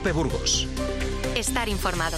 COPE Burgos. Estar informado.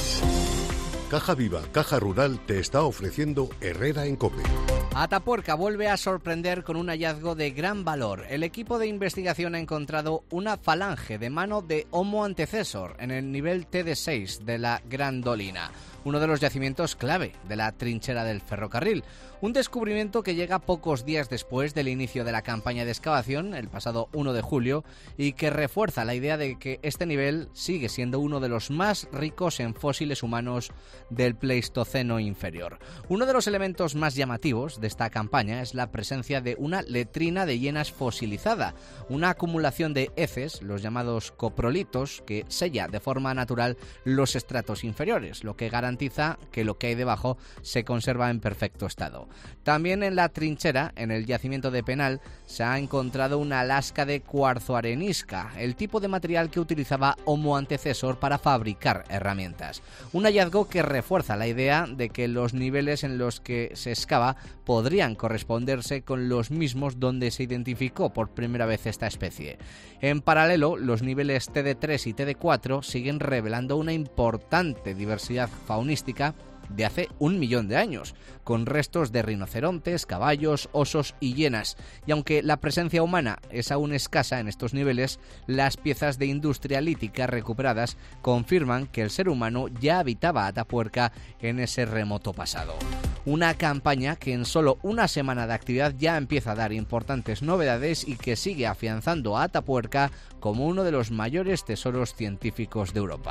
Caja Viva, Caja Rural te está ofreciendo Herrera en COPE. Atapuerca vuelve a sorprender con un hallazgo de gran valor. El equipo de investigación ha encontrado una falange de mano de Homo antecessor en el nivel TD6 de la Gran Dolina, uno de los yacimientos clave de la trinchera del ferrocarril. Un descubrimiento que llega pocos días después del inicio de la campaña de excavación, el pasado 1 de julio, y que refuerza la idea de que este nivel sigue siendo uno de los más ricos en fósiles humanos del Pleistoceno inferior. Uno de los elementos más llamativos de esta campaña es la presencia de una letrina de hienas fosilizada, una acumulación de heces, los llamados coprolitos, que sella de forma natural los estratos inferiores, lo que garantiza que lo que hay debajo se conserva en perfecto estado. También en la trinchera, en el yacimiento de Penal, se ha encontrado una lasca de cuarzo arenisca, el tipo de material que utilizaba Homo antecessor para fabricar herramientas. Un hallazgo que refuerza la idea de que los niveles en los que se excava podrían corresponderse con los mismos donde se identificó por primera vez esta especie. En paralelo, los niveles TD3 y TD4 siguen revelando una importante diversidad faunística de hace 1 millón de años, con restos de rinocerontes, caballos, osos y hienas. Y aunque la presencia humana es aún escasa en estos niveles, las piezas de industria lítica recuperadas confirman que el ser humano ya habitaba Atapuerca en ese remoto pasado. Una campaña que en solo una semana de actividad ya empieza a dar importantes novedades y que sigue afianzando a Atapuerca como uno de los mayores tesoros científicos de Europa.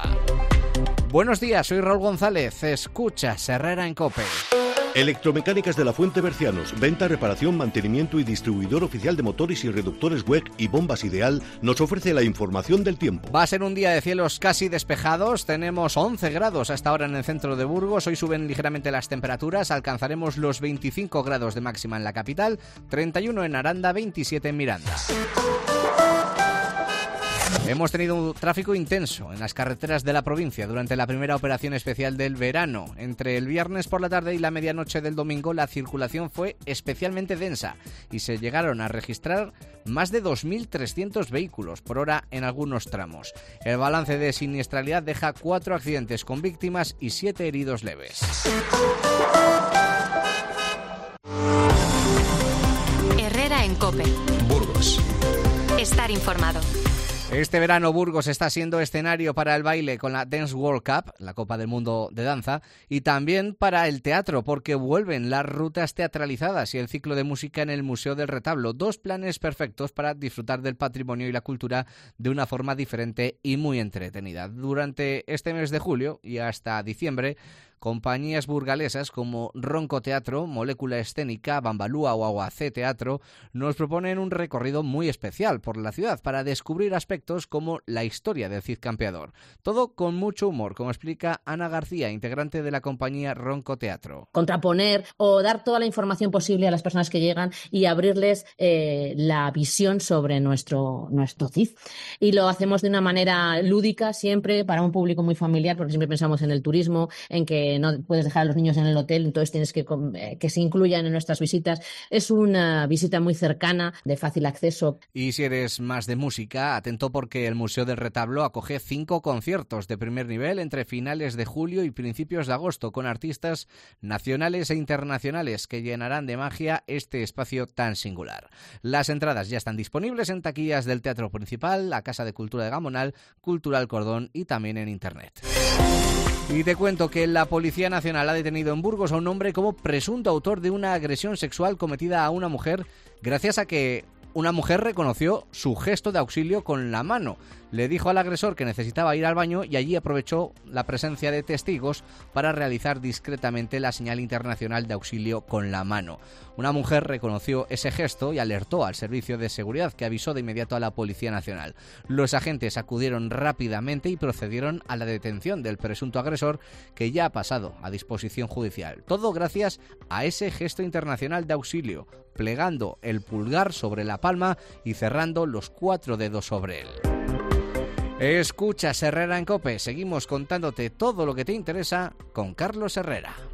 Buenos días, soy Raúl González. Escucha Herrera en COPE. Electromecánicas de la Fuente Bercianos, venta, reparación, mantenimiento y distribuidor oficial de motores y reductores WEC y bombas Ideal, nos ofrece la información del tiempo. Va a ser un día de cielos casi despejados, tenemos 11 grados hasta ahora en el centro de Burgos, hoy suben ligeramente las temperaturas, alcanzaremos los 25 grados de máxima en la capital, 31 en Aranda, 27 en Miranda. Hemos tenido un tráfico intenso en las carreteras de la provincia durante la primera operación especial del verano. Entre el viernes por la tarde y la medianoche del domingo, la circulación fue especialmente densa y se llegaron a registrar más de 2.300 vehículos por hora en algunos tramos. El balance de siniestralidad deja 4 accidentes con víctimas y 7 heridos leves. Herrera en COPE. Burgos. Estar informado. Este verano Burgos está siendo escenario para el baile con la Dance World Cup, la Copa del Mundo de Danza, y también para el teatro, porque vuelven las rutas teatralizadas y el ciclo de música en el Museo del Retablo. 2 planes perfectos para disfrutar del patrimonio y la cultura de una forma diferente y muy entretenida. Durante este mes de julio y hasta diciembre, compañías burgalesas como Ronco Teatro, Molécula Escénica, Bambalúa o Aguacé Teatro nos proponen un recorrido muy especial por la ciudad para descubrir aspectos como la historia del Cid Campeador. Todo con mucho humor, como explica Ana García, integrante de la compañía Ronco Teatro. Contraponer o dar toda la información posible a las personas que llegan y abrirles la visión sobre nuestro Cid. Y lo hacemos de una manera lúdica siempre para un público muy familiar, porque siempre pensamos en el turismo, en que no puedes dejar a los niños en el hotel, entonces tienes que se incluyan en nuestras visitas. Es una visita muy cercana, de fácil acceso. Y si eres más de música, atento porque el Museo del Retablo acoge 5 conciertos de primer nivel entre finales de julio y principios de agosto, con artistas nacionales e internacionales que llenarán de magia este espacio tan singular. Las entradas ya están disponibles en taquillas del Teatro Principal, la Casa de Cultura de Gamonal, Cultural Cordón y también en Internet. Y te cuento que la Policía Nacional ha detenido en Burgos a un hombre como presunto autor de una agresión sexual cometida a una mujer gracias a que una mujer reconoció su gesto de auxilio con la mano. Le dijo al agresor que necesitaba ir al baño y allí aprovechó la presencia de testigos para realizar discretamente la señal internacional de auxilio con la mano. Una mujer reconoció ese gesto y alertó al servicio de seguridad, que avisó de inmediato a la Policía Nacional. Los agentes acudieron rápidamente y procedieron a la detención del presunto agresor, que ya ha pasado a disposición judicial. Todo gracias a ese gesto internacional de auxilio, plegando el pulgar sobre la palma y cerrando los 4 dedos sobre él. Escuchas Herrera en COPE. Seguimos contándote todo lo que te interesa con Carlos Herrera.